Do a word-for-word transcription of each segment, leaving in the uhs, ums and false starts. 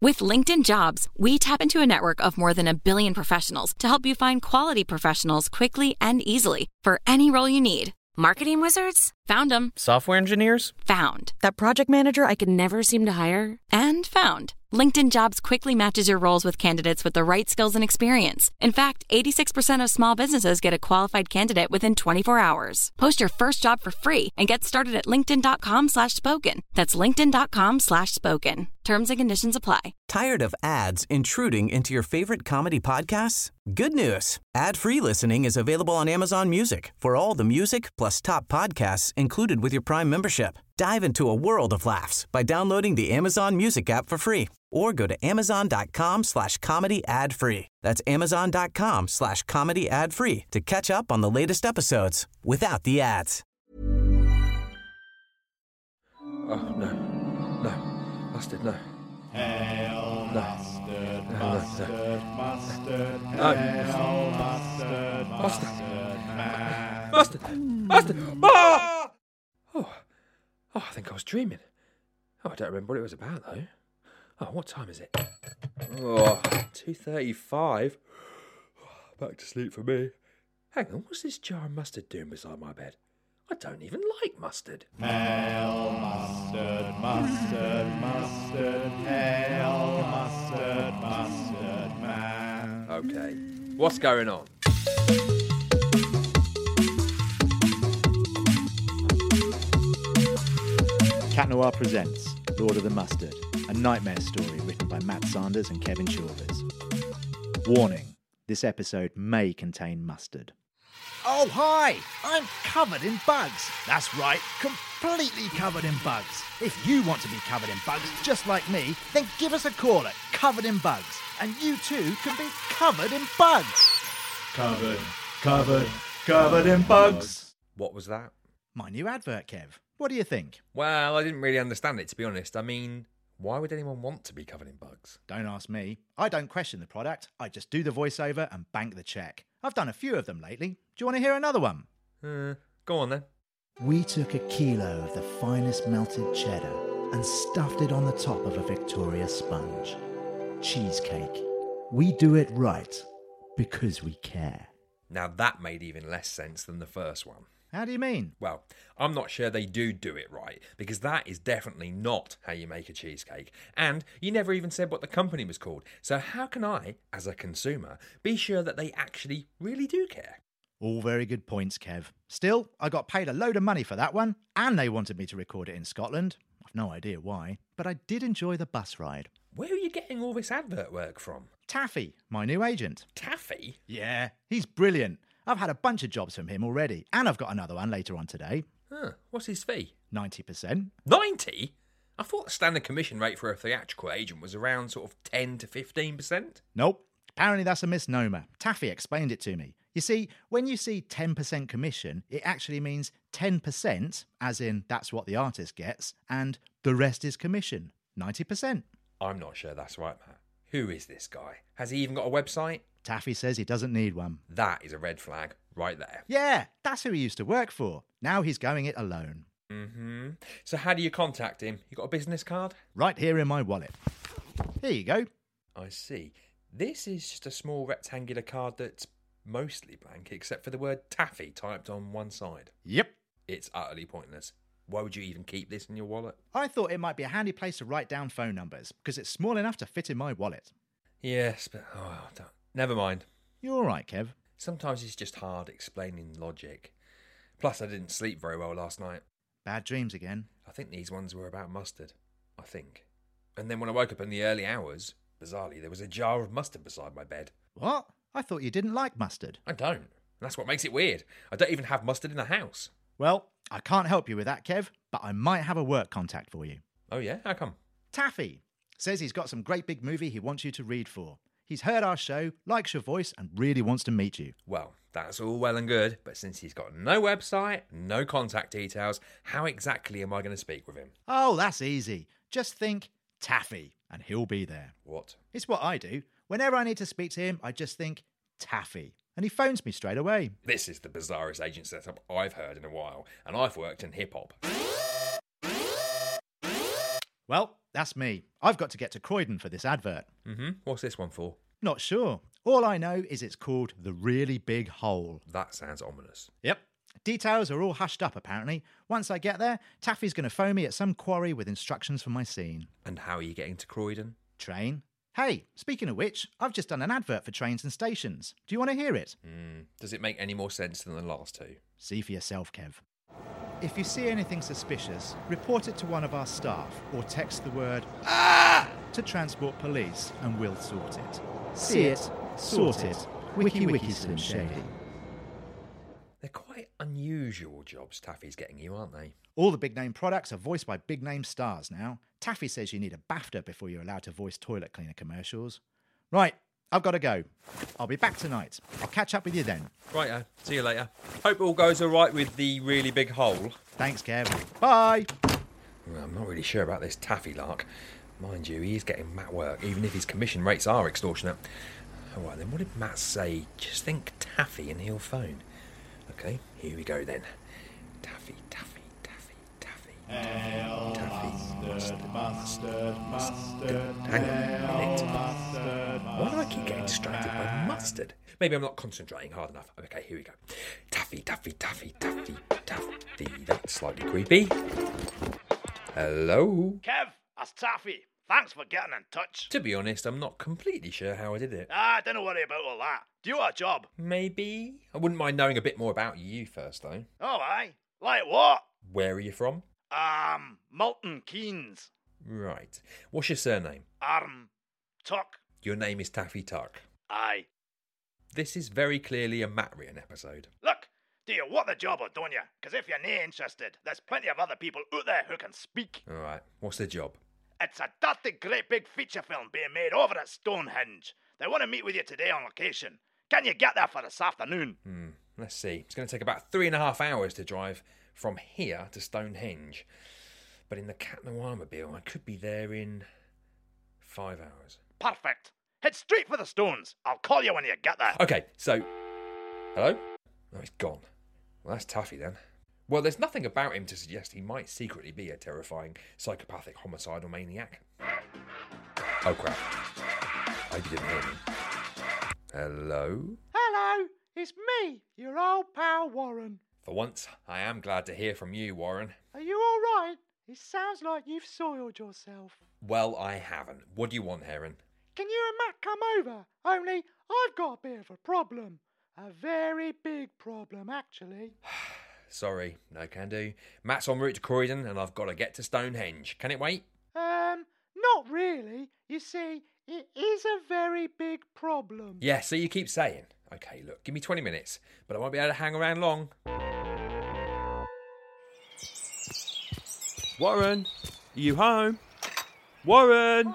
With LinkedIn Jobs, we tap into a network of more than a billion professionals to help you find quality professionals quickly and easily for any role you need. Marketing wizards? Found them. Software engineers? Found. That project manager I could never seem to hire? And found. LinkedIn Jobs quickly matches your roles with candidates with the right skills and experience. In fact, eighty-six percent of small businesses get a qualified candidate within twenty-four hours. Post your first job for free and get started at linkedin.com slash spoken. That's linkedin.com slash spoken. Terms and conditions apply. Tired of ads intruding into your favorite comedy podcasts? Good news. Ad-free listening is available on Amazon Music for all the music plus top podcasts included with your Prime membership. Dive into a world of laughs by downloading the Amazon Music app for free or go to amazon.com slash comedy ad free. That's amazon.com slash comedy ad free to catch up on the latest episodes without the ads. Oh, no. No. Mustard, no. Hail No. mustard, No, no, mustard, no. mustard, No. hail mustard, Mustard. mustard, man. Mustard! Mustard! Ah! Oh. Oh, I think I was dreaming. Oh, I don't remember what it was about, though. Oh, what time is it? Oh, two thirty-five. Back to sleep for me. Hang on, what's this jar of mustard doing beside my bed? I don't even like mustard. Hail mustard, mustard, mustard, hail mustard, mustard, man. Okay, what's going on? Cat Noir presents Lord of the Mustard, a nightmare story written by Matt Sanders and Kevin Chilvers. Warning, this episode may contain mustard. Oh, hi! I'm covered in bugs. That's right, completely covered in bugs. If you want to be covered in bugs just like me, then give us a call at Covered in Bugs, and you too can be covered in bugs. Covered, covered, covered in bugs. What was that? My new advert, Kev. What do you think? Well, I didn't really understand it, to be honest. I mean, why would anyone want to be covered in bugs? Don't ask me. I don't question the product. I just do the voiceover and bank the check. I've done a few of them lately. Do you want to hear another one? Uh, go on then. We took a kilo of the finest melted cheddar and stuffed it on the top of a Victoria sponge. Cheesecake. We do it right because we care. Now that made even less sense than the first one. How do you mean? Well, I'm not sure they do do it right, because that is definitely not how you make a cheesecake. And you never even said what the company was called. So how can I, as a consumer, be sure that they actually really do care? All very good points, Kev. Still, I got paid a load of money for that one, and they wanted me to record it in Scotland. I've no idea why, but I did enjoy the bus ride. Where are you getting all this advert work from? Taffy, my new agent. Taffy? Yeah, he's brilliant. I've had a bunch of jobs from him already, and I've got another one later on today. Huh, what's his fee? ninety percent. ninety? I thought the standard commission rate for a theatrical agent was around sort of ten to fifteen percent. Nope. Apparently that's a misnomer. Taffy explained it to me. You see, when you see ten percent commission, it actually means ten percent, as in that's what the artist gets, and the rest is commission, ninety percent. I'm not sure that's right, Matt. Who is this guy? Has he even got a website? Taffy says he doesn't need one. That is a red flag right there. Yeah, that's who he used to work for. Now he's going it alone. Mm-hmm. So how do you contact him? You got a business card? Right here in my wallet. Here you go. I see. This is just a small rectangular card that's mostly blank, except for the word taffy typed on one side. Yep. It's utterly pointless. Why would you even keep this in your wallet? I thought it might be a handy place to write down phone numbers, because it's small enough to fit in my wallet. Yes, but oh, don't. Never mind. You all right, Kev? Sometimes it's just hard explaining logic. Plus, I didn't sleep very well last night. Bad dreams again. I think these ones were about mustard. I think. And then when I woke up in the early hours, bizarrely, there was a jar of mustard beside my bed. What? I thought you didn't like mustard. I don't. That's what makes it weird. I don't even have mustard in the house. Well, I can't help you with that, Kev, but I might have a work contact for you. Oh yeah? How come? Taffy says he's got some great big movie he wants you to read for. He's heard our show, likes your voice, and really wants to meet you. Well, that's all well and good, but since he's got no website, no contact details, how exactly am I going to speak with him? Oh, that's easy. Just think Taffy, and he'll be there. What? It's what I do. Whenever I need to speak to him, I just think Taffy, and he phones me straight away. This is the bizarrest agent setup I've heard in a while, and I've worked in hip-hop. Well, that's me. I've got to get to Croydon for this advert. Mm-hmm. What's this one for? Not sure. All I know is it's called The Really Big Hole. That sounds ominous. Yep. Details are all hushed up, apparently. Once I get there, Taffy's going to phone me at some quarry with instructions for my scene. And how are you getting to Croydon? Train. Hey, speaking of which, I've just done an advert for trains and stations. Do you want to hear it? Mm, does it make any more sense than the last two? See for yourself, Kev. If you see anything suspicious, report it to one of our staff or text the word "Ah!" to Transport Police and we'll sort it. See it, sort it. Wiki Wiki Slim Shady. They're quite unusual jobs Taffy's getting you, aren't they? All the big name products are voiced by big name stars now. Taffy says you need a BAFTA before you're allowed to voice toilet cleaner commercials. Right, I've got to go. I'll be back tonight. I'll catch up with you then. Righto, see you later. Hope all goes all right with the really big hole. Thanks, Kev. Bye. Well, I'm not really sure about this Taffy lark. Mind you, he is getting Matt work, even if his commission rates are extortionate. All right, then what did Matt say? Just think Taffy and he'll phone. Okay, here we go then. Taffy, Taffy, Taffy, Taffy. Hail Taffy. mustard, mustard, mustard. Hang on a minute. Mustard, Why do I keep getting distracted by mustard? Maybe I'm not concentrating hard enough. Okay, here we go. Taffy, Taffy, Taffy, Taffy, Taffy. That's slightly creepy. Hello? Kev, that's Taffy. Thanks for getting in touch. To be honest, I'm not completely sure how I did it. Ah, don't worry about all that. Do our job. Maybe. I wouldn't mind knowing a bit more about you first, though. Oh, aye. Like what? Where are you from? Um, Milton Keynes. Right. What's your surname? Um, Tuck. Your name is Taffy Tuck. Aye. This is very clearly a Matt Written episode. Look, do you want the job or don't you? Because if you're nae interested, there's plenty of other people out there who can speak. All right. What's the job? It's a dirty great big feature film being made over at Stonehenge. They want to meet with you today on location. Can you get there for this afternoon? Hmm. Let's see. It's going to take about three and a half hours to drive from here to Stonehenge. But in the Cat Noir-mobile, I could be there in five hours. Perfect. Head straight for the stones. I'll call you when you get there. Okay, so... Hello? Oh, he's gone. Well, that's Taffy then. Well, there's nothing about him to suggest he might secretly be a terrifying psychopathic homicidal maniac. Oh, crap. I hope you didn't hear me. Hello? Hello, it's me, your old pal Warren. For once, I am glad to hear from you, Warren. Are you all right? It sounds like you've soiled yourself. Well, I haven't. What do you want, Heron? Can you and Matt come over? Only I've got a bit of a problem. A very big problem, actually. Sorry, no can do. Matt's en route to Croydon and I've got to get to Stonehenge. Can it wait? Um, not really. You see, it is a very big problem. Yeah, so you keep saying. Okay, look, give me twenty minutes, but I won't be able to hang around long. Warren, are you home? Warren!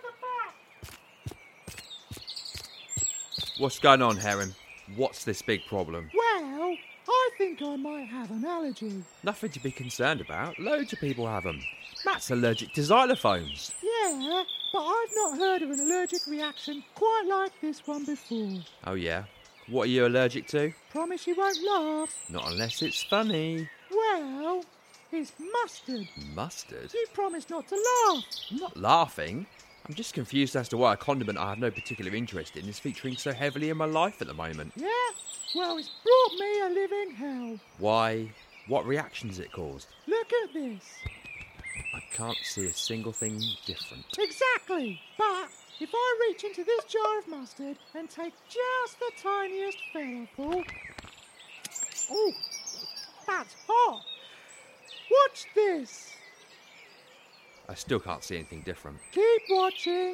What's going on, Heron? What's this big problem? Well, I think I might have an allergy. Nothing to be concerned about. Loads of people have them. Matt's allergic to xylophones. Yeah, but I've not heard of an allergic reaction quite like this one before. Oh, yeah? What are you allergic to? Promise you won't laugh. Not unless it's funny. Well, it's mustard. Mustard? You promised not to laugh. I'm not laughing. I'm just confused as to why a condiment I have no particular interest in is featuring so heavily in my life at the moment. Yeah? Well, it's brought me a living hell. Why? What reaction does it cause? Look at this. I can't see a single thing different. Exactly. But if I reach into this jar of mustard and take just the tiniest featherful... Oh, that's hot. Watch this. I still can't see anything different. Keep watching.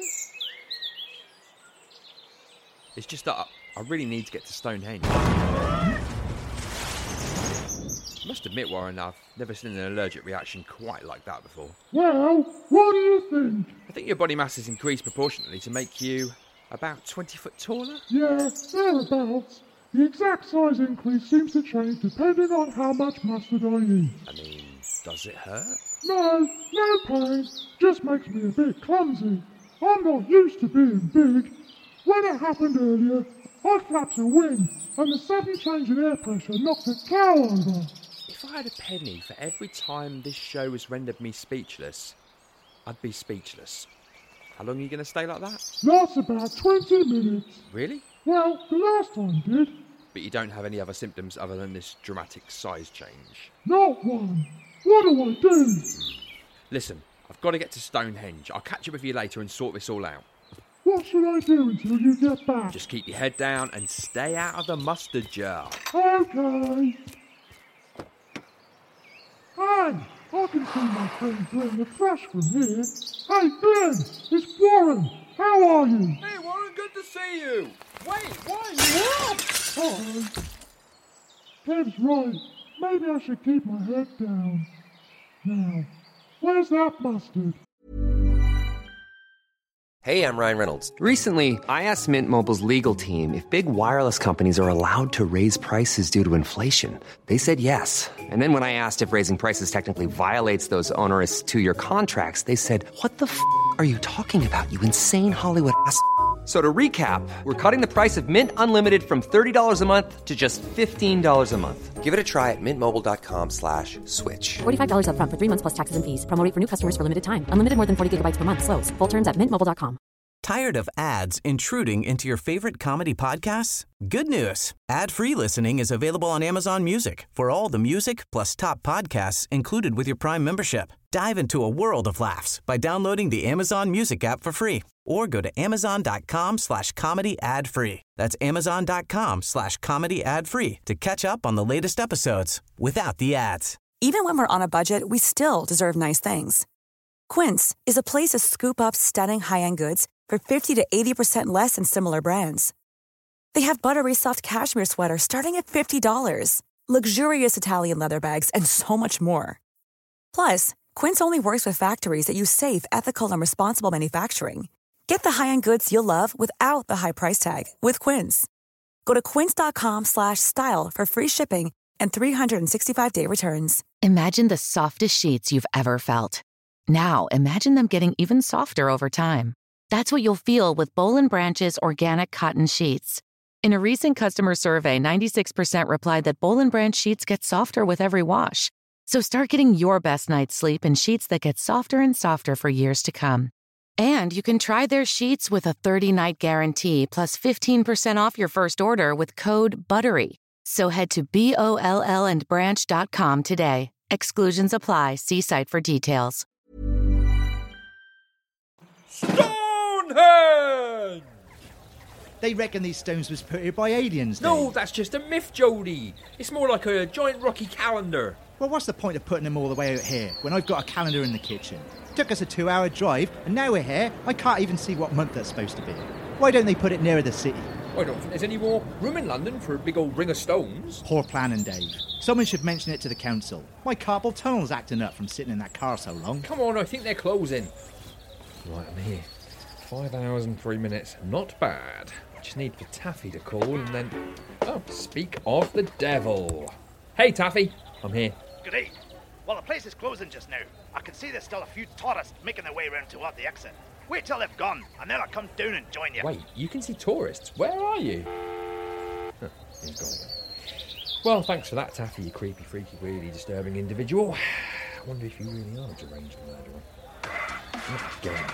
It's just that I, I really need to get to Stonehenge. I must admit, Warren, I've never seen an allergic reaction quite like that before. Well, what do you think? I think your body mass has increased proportionately to make you about twenty foot taller. Yeah, thereabouts. The exact size increase seems to change depending on how much mustard I eat. I mean, does it hurt? No, no pain. Just makes me a bit clumsy. I'm not used to being big. When it happened earlier, I flapped a wing, and the sudden change in air pressure knocked a cow over. If I had a penny for every time this show has rendered me speechless, I'd be speechless. How long are you going to stay like that? Lasts about twenty minutes. Really? Well, the last time did. But you don't have any other symptoms other than this dramatic size change? Not one. What do I do? Listen, I've got to get to Stonehenge. I'll catch up with you later and sort this all out. What should I do until you get back? Just keep your head down and stay out of the mustard jar. Okay. Hey, I can see my friend Glenn afresh from here. Hey, Glenn, it's Warren. How are you? Hey, Warren, good to see you. Wait, why are you up? Uh-oh. Kev's right. Maybe I should keep my head down. Now, where's that mustard? Hey, I'm Ryan Reynolds. Recently, I asked Mint Mobile's legal team if big wireless companies are allowed to raise prices due to inflation. They said yes. And then when I asked if raising prices technically violates those onerous two-year contracts, they said, what the f*** are you talking about, you insane Hollywood ass f- So to recap, we're cutting the price of Mint Unlimited from thirty dollars a month to just fifteen dollars a month. Give it a try at mintmobile.com slash switch. forty-five dollars up front for three months plus taxes and fees. Promo rate for new customers for limited time. Unlimited more than forty gigabytes per month. Slows full terms at mint mobile dot com. Tired of ads intruding into your favorite comedy podcasts? Good news. Ad-free listening is available on Amazon Music for all the music plus top podcasts included with your Prime membership. Dive into a world of laughs by downloading the Amazon Music app for free or go to amazon.com slash comedy ad free. That's amazon.com slash comedy ad free to catch up on the latest episodes without the ads. Even when we're on a budget, we still deserve nice things. Quince is a place to scoop up stunning high-end goods for fifty to eighty percent less than similar brands. They have buttery soft cashmere sweaters starting at fifty dollars, luxurious Italian leather bags, and so much more. Plus, Quince only works with factories that use safe, ethical, and responsible manufacturing. Get the high-end goods you'll love without the high price tag with Quince. Go to quince.com slash style for free shipping and three sixty-five day returns. Imagine the softest sheets you've ever felt. Now, imagine them getting even softer over time. That's what you'll feel with Boll and Branch's organic cotton sheets. In a recent customer survey, ninety-six percent replied that Boll and Branch sheets get softer with every wash. So start getting your best night's sleep in sheets that get softer and softer for years to come. And you can try their sheets with a thirty-night guarantee plus fifteen percent off your first order with code BUTTERY. So head to B O L L and branch dot com today. Exclusions apply. See site for details. Stonehenge! They reckon these stones was put here by aliens, No, Dave. that's just a myth, Jody. It's more like a giant rocky calendar. Well, what's the point of putting them all the way out here when I've got a calendar in the kitchen? Took us a two-hour drive, and now we're here. I can't even see what month that's supposed to be. Why don't they put it nearer the city? I don't think there's any more room in London for a big old ring of stones. Poor planning, Dave. Someone should mention it to the council. My carpal tunnel's acting up from sitting in that car so long. Come on, I think they're closing. Right, I'm here. Five hours and three minutes. Not bad. Just need for Taffy to call and then... Oh, speak of the devil. Hey, Taffy. I'm here. Good day. Well, the place is closing just now. I can see there's still a few tourists making their way around toward the exit. Wait till they've gone, and then I'll come down and join you. Wait, you can see tourists? Where are you? Huh, he's gone again. Well, thanks for that, Taffy, you creepy, freaky, really disturbing individual. I wonder if you really are a deranged murderer. Not again.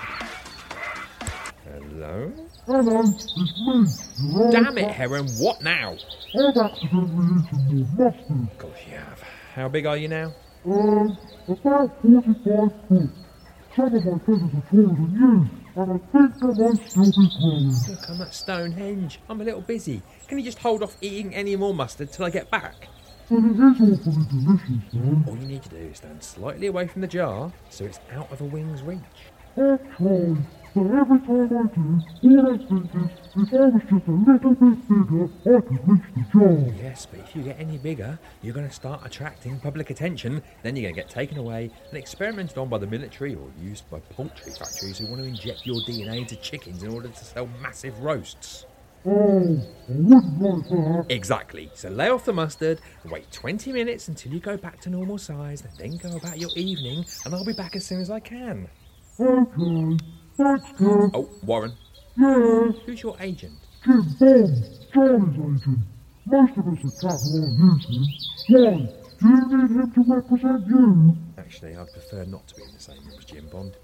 Hello? Hello, it's me. You're Damn it, Heron, what now? I've accidentally eaten more mustard. Of course you have. How big are you now? Um, about forty-five foot. Some of my feathers are taller than you, and I think they might still be growing. Look, I'm at Stonehenge. I'm a little busy. Can you just hold off eating any more mustard till I get back? But it is awfully delicious, though. All you need to do is stand slightly away from the jar so it's out of a wing's reach. I'll try. But every time I do, all I think is, if I was just a little bit bigger, I could reach the jar. Yes, but if you get any bigger, you're going to start attracting public attention. Then you're going to get taken away and experimented on by the military or used by poultry factories who want to inject your D N A into chickens in order to sell massive roasts. Oh, I wouldn't like that. Exactly. So lay off the mustard, wait twenty minutes until you go back to normal size, and then go about your evening, and I'll be back as soon as I can. Okay. Thanks, Kev. Oh, Warren. Yes. Who's your agent? Jim Bond, Charlie's agent. Most of us at Capital use him. Why? Do you need him to represent you? Actually, I'd prefer not to be in the same room as Jim Bond.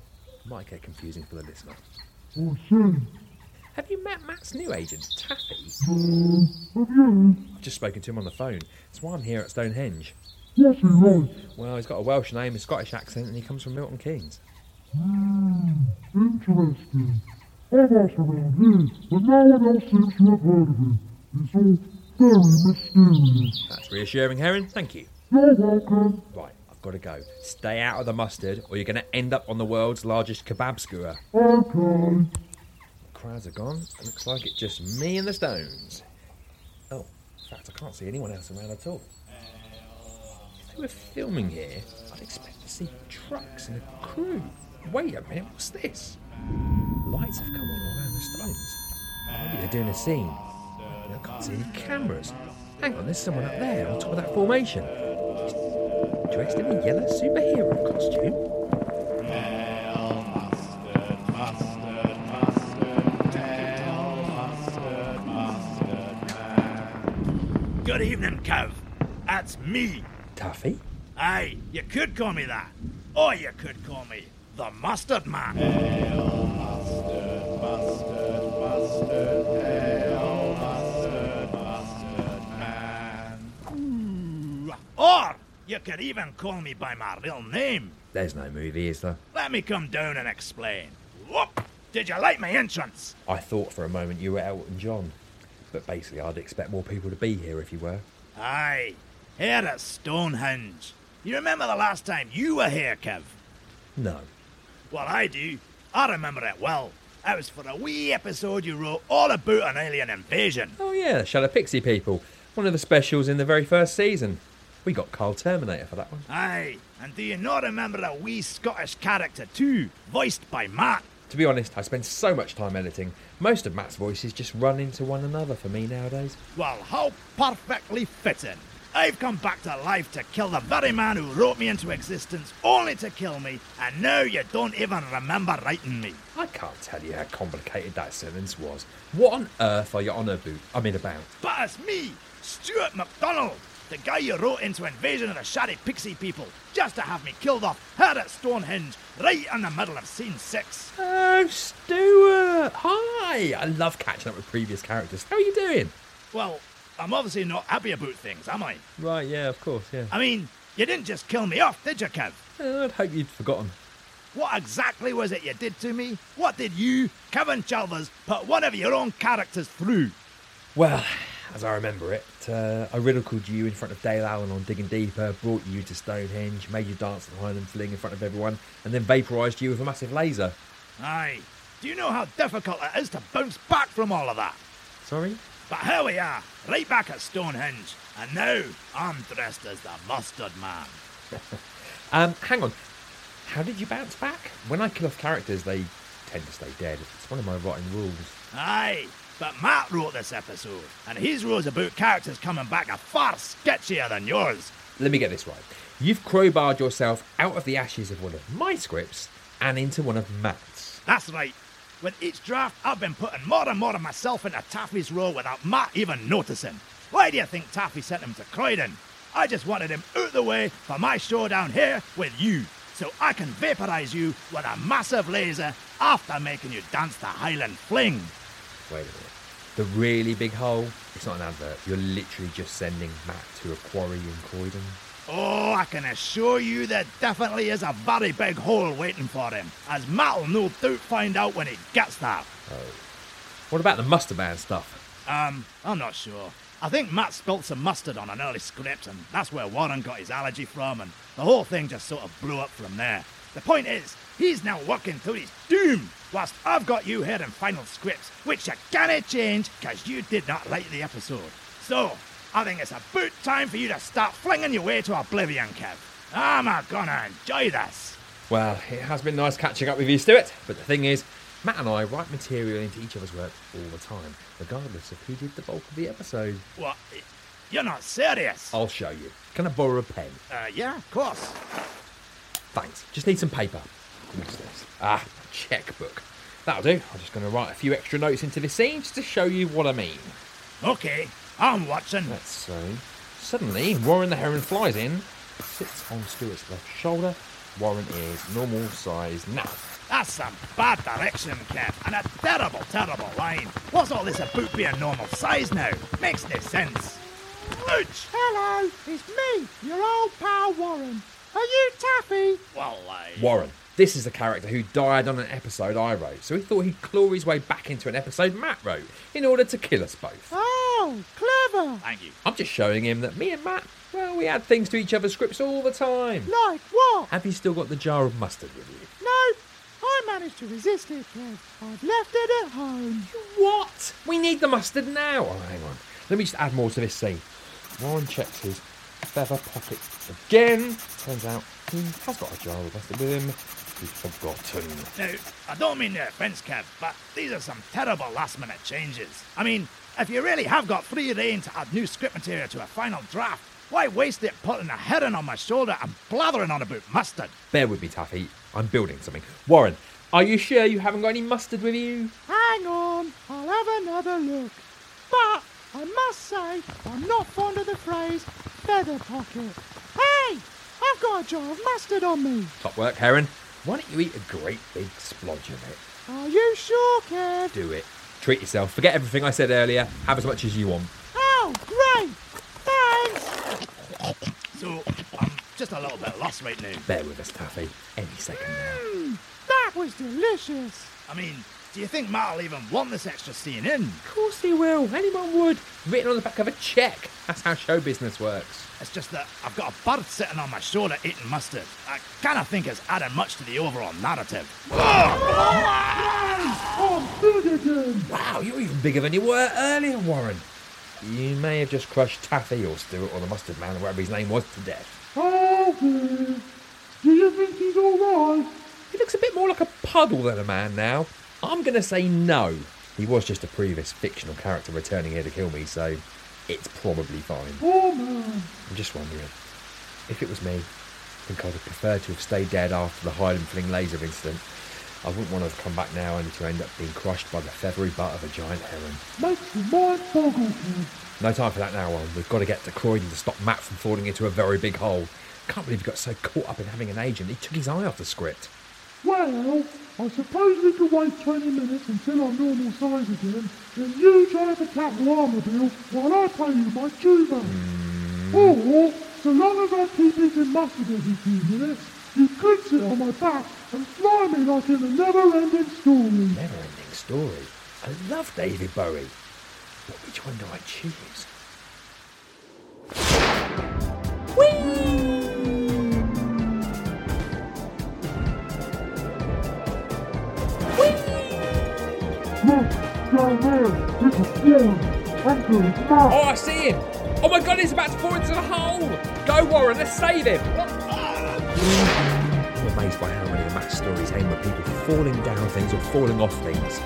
Might get confusing for the listener. I see. Have you met Matt's new agent, Taffy? Um, have you? I've just spoken to him on the phone. That's why I'm here at Stonehenge. What's he like? Well, he's got a Welsh name, a Scottish accent, and he comes from Milton Keynes. Hmm, interesting. I've asked around here, but no one else seems to have heard of him. He's all very mysterious. That's reassuring, Heron. Thank you. You're welcome. Right, I've got to go. Stay out of the mustard, or you're going to end up on the world's largest kebab skewer. Okay. Crowds are gone. It looks like it's just me and the Stones. Oh, in fact, I can't see anyone else around at all. If they were filming here, I'd expect to see trucks and a crew. Wait a minute, what's this? Lights have come on all around the Stones. Maybe they're doing a scene. I can't see any cameras. Hang on, there's someone up there on top of that formation. Just dressed in a yellow superhero costume. Good evening, Kev. That's me. Taffy? Aye, you could call me that. Or you could call me the Mustard Man. Hail, mustard, mustard, mustard, hail, mustard, mustard man. Ooh. Or you could even call me by my real name. There's no movie, is there? Let me come down and explain. Whoop! Did you like my entrance? I thought for a moment you were Elton John. But basically, I'd expect more people to be here if you were. Aye, here at Stonehenge. You remember the last time you were here, Kev? No. Well, I do. I remember it well. It was for a wee episode you wrote all about an alien invasion. Oh yeah, Shadow Pixie people. One of the specials in the very first season. We got Carl Terminator for that one. Aye, and do you not remember a wee Scottish character too, voiced by Matt? To be honest, I spend so much time editing. Most of Matt's voices just run into one another for me nowadays. Well, how perfectly fitting. I've come back to life to kill the very man who wrote me into existence, only to kill me, and now you don't even remember writing me. I can't tell you how complicated that sentence was. What on earth are you on about? I mean about? But it's me, Stuart MacDonald, the guy you wrote into Invasion of the Shady Pixie People, just to have me killed off here at Stonehenge, right in the middle of scene six. Oh, Stuart! Hi! I love catching up with previous characters. How are you doing? Well, I'm obviously not happy about things, am I? Right, yeah, of course, yeah. I mean, you didn't just kill me off, did you, Kev? Uh, I'd hope you'd forgotten. What exactly was it you did to me? What did you, Kevin Chalvers, put one of your own characters through? Well, as I remember it, uh, I ridiculed you in front of Dale Allen on Digging Deeper, brought you to Stonehenge, made you dance the Highland Fling in front of everyone, and then vaporised you with a massive laser. Aye. Do you know how difficult it is to bounce back from all of that? Sorry? But here we are, right back at Stonehenge, and now I'm dressed as the Mustard Man. um, hang on. How did you bounce back? When I kill off characters, they tend to stay dead. It's one of my writing rules. Aye, but Matt wrote this episode, and his rules about characters coming back are far sketchier than yours. Let me get this right. You've crowbarred yourself out of the ashes of one of my scripts and into one of Matt's. That's right. With each draft, I've been putting more and more of myself into Taffy's role without Matt even noticing. Why do you think Taffy sent him to Croydon? I just wanted him out the way for my showdown here with you, so I can vaporise you with a massive laser after making you dance the Highland Fling. Wait a minute. The really big hole? It's not an advert. You're literally just sending Matt to a quarry in Croydon. Oh, I can assure you there definitely is a very big hole waiting for him, as Matt'll no doubt find out when he gets there. Oh. What about the Mustard Man stuff? Um, I'm not sure. I think Matt spilt some mustard on an early script, and that's where Warren got his allergy from, and the whole thing just sort of blew up from there. The point is, he's now working through his doom, whilst I've got you here in final scripts, which you can't change because you did not write the episode. So, I think it's about time for you to start flinging your way to oblivion, Kev. I'm gonna enjoy this. Well, it has been nice catching up with you, Stuart, but the thing is, Matt and I write material into each other's work all the time, regardless of who did the bulk of the episode. What? You're not serious? I'll show you. Can I borrow a pen? Uh, yeah, of course. Thanks. Just need some paper. What's this? Ah, a checkbook. That'll do. I'm just going to write a few extra notes into this scene just to show you what I mean. Okay, I'm watching. Let's see. Suddenly, Warren the Heron flies in, sits on Stuart's left shoulder. Warren is normal size now. That's some bad direction, Kev, and a terrible, terrible line. What's all this about being normal size now? Makes no sense. Ouch! Hello, it's me, your old pal Warren. Are you Taffy? Well, I... Warren, this is a character who died on an episode I wrote, so he thought he'd claw his way back into an episode Matt wrote in order to kill us both. Oh, clever. Thank you. I'm just showing him that me and Matt, well, we add things to each other's scripts all the time. Like what? Have you still got the jar of mustard with you? No, I managed to resist it, Kev. I've left it at home. What? We need the mustard now. Oh, hang on. Let me just add more to this scene. Warren checks his feather pocket again. Turns out he has got a jar of mustard with him. He's forgotten. Now, I don't mean no offence, Kev, but these are some terrible last-minute changes. I mean, if you really have got free rein to add new script material to a final draft, why waste it putting a heron on my shoulder and blathering on about mustard? Bear with me, Taffy. I'm building something. Warren, are you sure you haven't got any mustard with you? Hang on, I'll have another look. But I must say, I'm not fond of the phrase feather pocket. Hey, I've got a jar of mustard on me. Top work, Heron. Why don't you eat a great big splodge of it? Are you sure, Kev? Do it. Treat yourself. Forget everything I said earlier. Have as much as you want. Oh, great. Thanks. So, I'm just a little bit lost right now. Bear with us, Taffy. Any second now. Mm, that was delicious. I mean, do you think Matt will even want this extra scene in? Of course he will. Anyone would. Written on the back of a cheque. That's how show business works. It's just that I've got a bird sitting on my shoulder eating mustard. I kind of think it's adding much to the overall narrative. I'm big again. Wow, you're even bigger than you were earlier, Warren. You may have just crushed Taffy or Stuart or the Mustard Man or whatever his name was to death. Oh, dear. Do you think he's all right? He looks a bit more like a puddle than a man now. I'm going to say no. He was just a previous fictional character returning here to kill me, so it's probably fine. Oh, man. I'm just wondering, if it was me, I think I'd have preferred to have stayed dead after the Highland Fling laser incident. I wouldn't want to have come back now only to end up being crushed by the feathery butt of a giant heron. Makes the mind boggle, kid. No time for that now, Warren. We've got to get to Croydon to stop Matt from falling into a very big hole. Can't believe he got so caught up in having an agent, he took his eye off the script. Well, I suppose we could wait twenty minutes until I'm normal size again, and you drive the capital armormobile while I play you my tuba. Mm. Or, so long as I keep eating mustard every few minutes, you could sit on my back and fly me like in a never-ending story. Never-ending story? I love David Bowie. But which one do I choose? Whee! Look, down there, it's a Warren. I'm going to smash. Oh, I see him! Oh my god, he's about to fall into the hole! Go, Warren, let's save him! I'm amazed by how many of Matt's stories end with people falling down things or falling off things.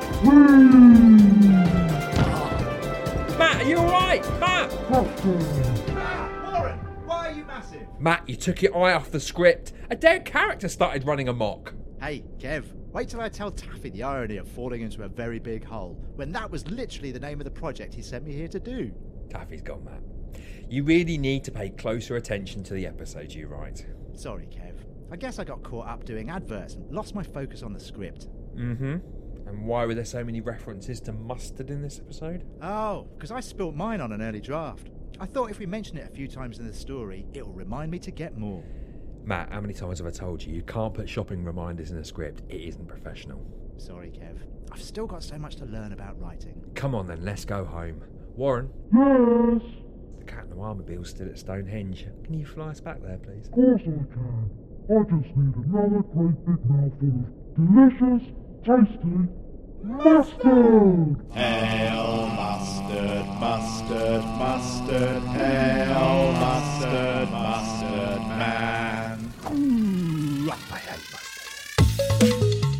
Matt, are you alright? Matt! Matt! Warren! Why are you massive? Matt, you took your eye off the script. A dead character started running amok. Hey, Kev, wait till I tell Taffy the irony of falling into a very big hole, when that was literally the name of the project he sent me here to do. Taffy's gone, Matt. You really need to pay closer attention to the episodes you write. Sorry, Kev. I guess I got caught up doing adverts and lost my focus on the script. Mm-hmm. And why were there so many references to mustard in this episode? Oh, because I spilt mine on an early draft. I thought if we mention it a few times in the story, it'll remind me to get more. Matt, how many times have I told you, you can't put shopping reminders in a script. It isn't professional. Sorry, Kev. I've still got so much to learn about writing. Come on then, let's go home. Warren? Yes. The Cat and the Armourmobile's still at Stonehenge. Can you fly us back there, please? Of course I can. I just need another great big mouthful of delicious, tasty mustard! Hail mustard, mustard, mustard, hail mustard, mustard man. Ooh, I hate mustard.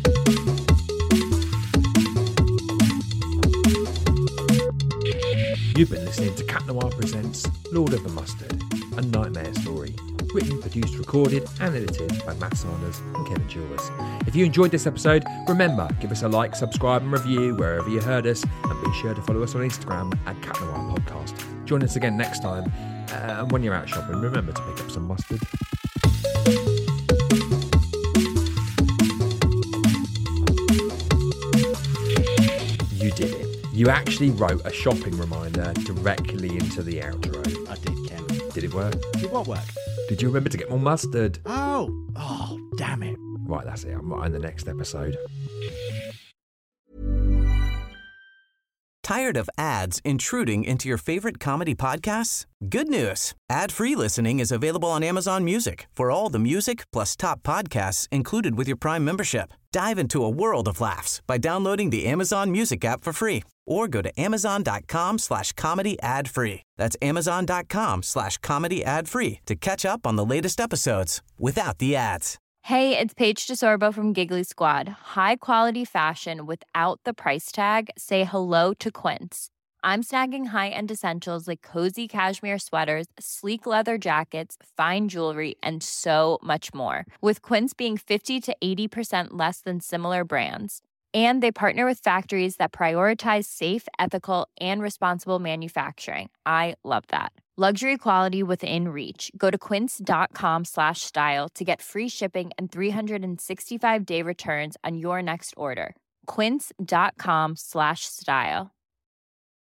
You've been listening to Cat Noir Presents Lord of the Mustard, a nightmare story. Written, produced, recorded and edited by Matt Sanders and Kevin Chilvers. If you enjoyed this episode, remember, give us a like, subscribe and review wherever you heard us, and be sure to follow us on Instagram at Cat Noir Podcast. Join us again next time, uh, and when you're out shopping, remember to pick up some mustard. did it. You actually wrote a shopping reminder directly into the outro. I did, Ken. Did it work? Did what work? Did you remember to get more mustard? Oh, oh, damn it. Right, that's it. I'm right in the next episode. Tired of ads intruding into your favorite comedy podcasts? Good news. Ad-free listening is available on Amazon Music for all the music plus top podcasts included with your Prime membership. Dive into a world of laughs by downloading the Amazon Music app for free or go to amazon.com slash comedy ad free. That's amazon.com slash comedy ad free to catch up on the latest episodes without the ads. Hey, it's Paige DeSorbo from Giggly Squad. High quality fashion without the price tag. Say hello to Quince. I'm snagging high-end essentials like cozy cashmere sweaters, sleek leather jackets, fine jewelry, and so much more. With Quince being fifty to eighty percent less than similar brands. And they partner with factories that prioritize safe, ethical, and responsible manufacturing. I love that. Luxury quality within reach. Go to quince.com slash style to get free shipping and three sixty-five day returns on your next order. Quince.com slash style.